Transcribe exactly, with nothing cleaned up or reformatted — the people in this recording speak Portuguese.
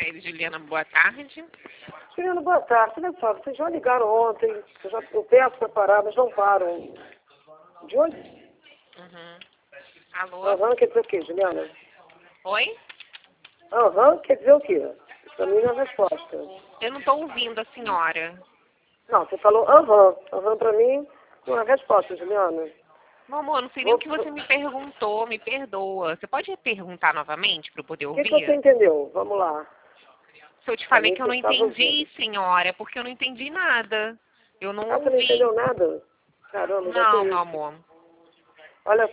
ele, Juliana, boa tarde. Juliana, boa tarde. Olha só, vocês já ligaram ontem, eu, já, eu peço para parar, mas não param. De onde? Uhum. Alô? Aham, quer dizer o quê, Juliana? Oi? Aham, quer dizer o quê? Para mim não é resposta. Eu não estou ouvindo a senhora. Não, você falou aham. Aham para mim não é resposta, Juliana. Meu amor, não sei nem o que você me perguntou, me perdoa. Você pode perguntar novamente para eu poder O ouvir? que, que você entendeu? Vamos lá. Se eu te falei Também que eu você não estava entendi, ouvindo. senhora, é porque eu não entendi nada. Eu não Ah, você não ouvi. entendeu nada? Caramba, já Não, tem meu isso. amor. Olha